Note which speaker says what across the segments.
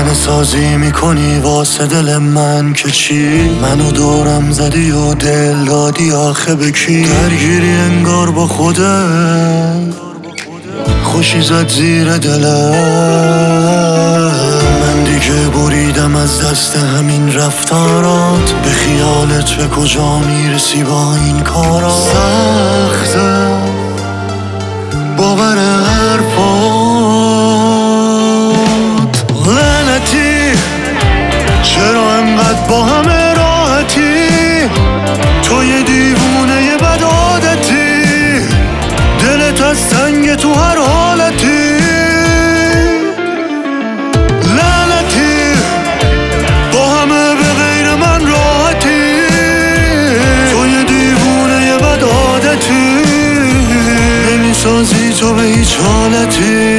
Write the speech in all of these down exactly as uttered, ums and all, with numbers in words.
Speaker 1: صحنه سازی میکنی واسه دل من که چی؟ منو دورم زدی و دل دادی آخه به کی؟ درگیری انگار با خودت، خوشی زد زیر دلم. من دیگه بریدم از دست همین رفتارات، به خیالت به کجا میرسی با این کارا؟ سخته باور حرفات، لعنتی چرا انقدر با همه راحتی؟ تو یه دیوونه یه بد عادتی، دلت از سنگ تو هر حالتی. لعنتی با همه به غیر من راحتی، تو یه دیوونه یه بد عادتی، نمیسازی تو به هیچ حالتی.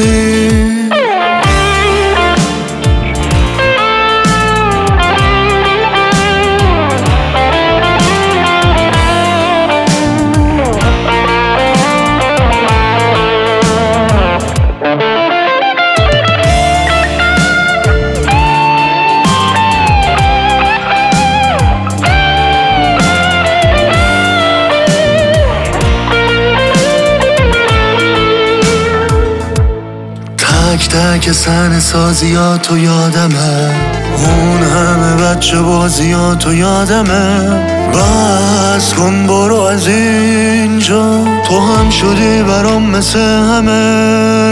Speaker 1: تک تک صحنه سازیاتو یادمه، اون همه بچه بازیاتو یادمه. بس کن برو از اینجا، تو هم شدی برام مثل همه.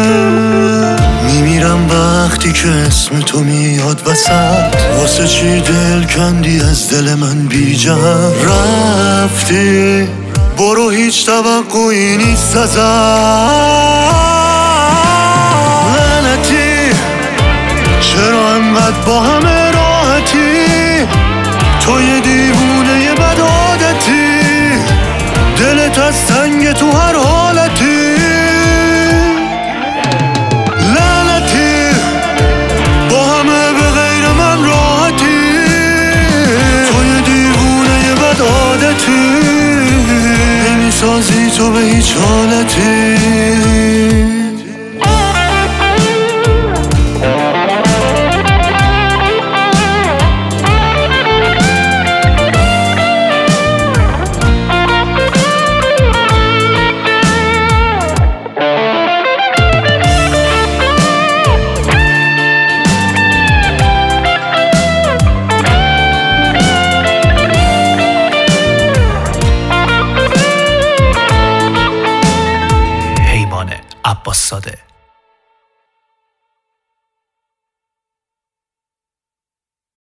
Speaker 1: میمیرم وقتی که اسم تو میاد وسط، واسه چی دل کندی از دل من بی جهت؟ رفتی برو هیچ توقعی نیست ازت. چرا انقدر با همه راحتی؟ تو یه دیوونه یه بد عادتی، دلت از سنگ تو هر حالتی. لعنتی با همه به غیر من راحتی، تو یه دیوونه یه بد عادتی، نمیسازی تو به هیچ حالتی.
Speaker 2: عباس زاده